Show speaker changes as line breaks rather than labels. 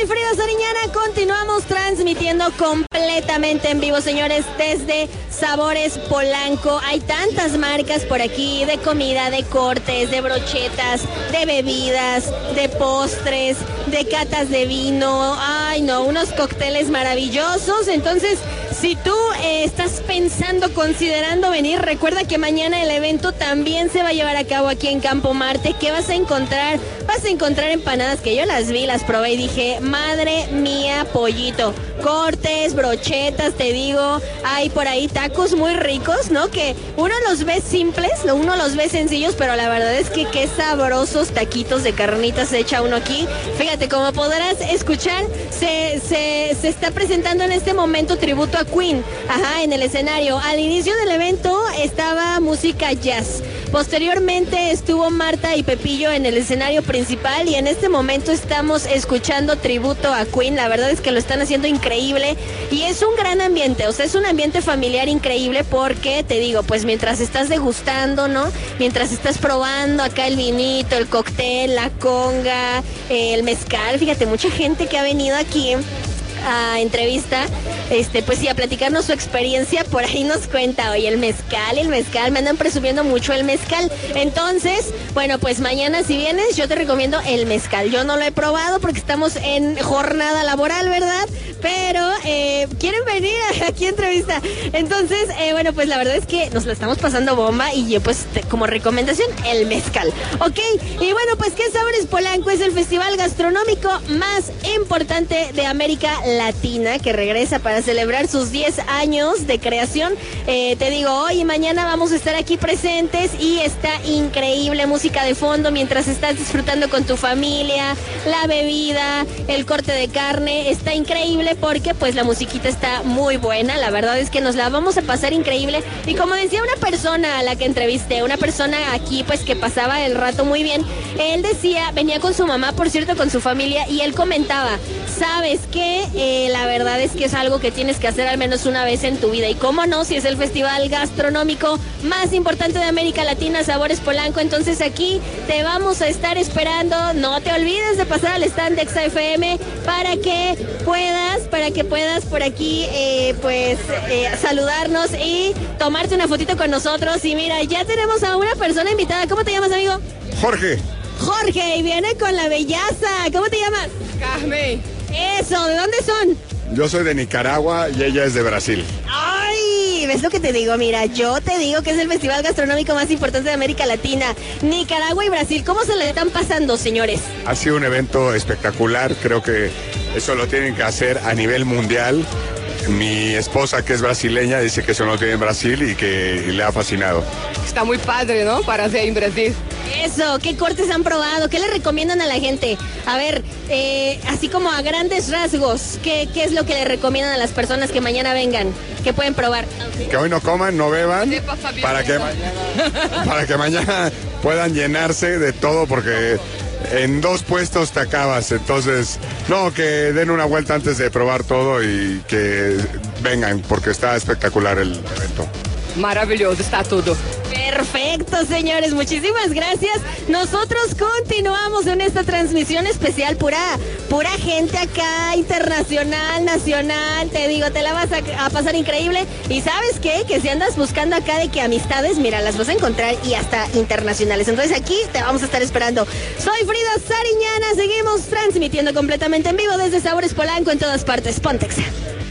Soy Frida Sariñana, continuamos transmitiendo completamente en vivo, señores, desde Sabores Polanco. Hay tantas marcas por aquí, de comida, de cortes, de brochetas, de bebidas, de postres, de catas de vino. Ay, no, unos cócteles maravillosos. Entonces, si tú estás pensando, considerando venir, recuerda que mañana el evento también se va a llevar a cabo aquí en Campo Marte. ¿Qué vas a encontrar? Vas a encontrar empanadas que yo las vi, las probé y dije, madre mía, pollito. Cortes, brochetas, te digo, hay por ahí tacos muy ricos, ¿no? Que uno los ve simples, uno los ve sencillos, pero la verdad es que qué sabrosos taquitos de carnitas se echa uno aquí. Fíjate, como podrás escuchar, se está presentando en este momento tributo a Queen, en el escenario. Al inicio del evento estaba música jazz. Posteriormente estuvo Marta y Pepillo en el escenario principal y en este momento estamos escuchando tributo a Queen. La verdad es que lo están haciendo increíble y es un gran ambiente, o sea, es un ambiente familiar increíble porque, te digo, pues mientras estás degustando, ¿no? Mientras estás probando acá el vinito, el cóctel, la conga, el mezcal. Fíjate, mucha gente que ha venido aquí a entrevista, pues sí, a platicarnos su experiencia, por ahí nos cuenta, oye, el mezcal, me andan presumiendo mucho el mezcal. Entonces, bueno, pues mañana si vienes, yo te recomiendo el mezcal. Yo no lo he probado porque estamos en jornada laboral, ¿verdad? Pero quieren venir aquí a entrevista. Entonces, bueno, pues la verdad es que nos lo estamos pasando bomba y yo pues como recomendación, el mezcal. Ok, y bueno, pues ¿qué Sabores Polanco? Es el festival gastronómico más importante de América Latina, que regresa para celebrar sus 10 años de creación. Te digo, hoy y mañana vamos a estar aquí presentes y está increíble música de fondo mientras estás disfrutando con tu familia, la bebida, el corte de carne. Está increíble porque pues la musiquita está muy buena. La verdad es que nos la vamos a pasar increíble y como decía una persona a la que entrevisté, una persona aquí pues que pasaba el rato muy bien, él decía, venía con su mamá, por cierto, con su familia, y él comentaba, ¿sabes qué? La verdad es que es algo que tienes que hacer al menos una vez en tu vida. Y cómo no, si es el festival gastronómico más importante de América Latina, Sabores Polanco. Entonces aquí te vamos a estar esperando. No te olvides de pasar al stand de XFM para que puedas por aquí saludarnos y tomarte una fotito con nosotros. Y mira, ya tenemos a una persona invitada. ¿Cómo te llamas, amigo? Jorge, y viene con la bellaza. ¿Cómo te llamas?
Carmen.
Eso, ¿de dónde son?
Yo soy de Nicaragua y ella es de Brasil.
¡Ay! ¿Ves lo que te digo? Mira, yo te digo que es el festival gastronómico más importante de América Latina. Nicaragua y Brasil, ¿cómo se le están pasando, señores?
Ha sido un evento espectacular, creo que eso lo tienen que hacer a nivel mundial. Mi esposa, que es brasileña, dice que eso no tiene en Brasil y que le ha fascinado.
Está muy padre, ¿no? Para hacer en Brasil.
Eso, ¿qué cortes han probado? ¿Qué le recomiendan a la gente? A ver, así como a grandes rasgos, ¿qué es lo que le recomiendan a las personas que mañana vengan? ¿Qué pueden probar?
Que hoy no coman, no beban, para que mañana puedan llenarse de todo, porque en 2 puestos te acabas. Entonces, no, que den una vuelta antes de probar todo y que vengan, porque está espectacular el evento.
Maravilloso, está todo.
Perfecto, señores, muchísimas gracias. Nosotros continuamos en esta transmisión especial, pura gente acá, internacional, nacional, te digo, te la vas a pasar increíble. Y ¿sabes qué? Que si andas buscando acá de que amistades, mira, las vas a encontrar y hasta internacionales. Entonces aquí te vamos a estar esperando. Soy Frida Sariñana, seguimos transmitiendo completamente en vivo desde Sabores Polanco en todas partes. Ponte Exa.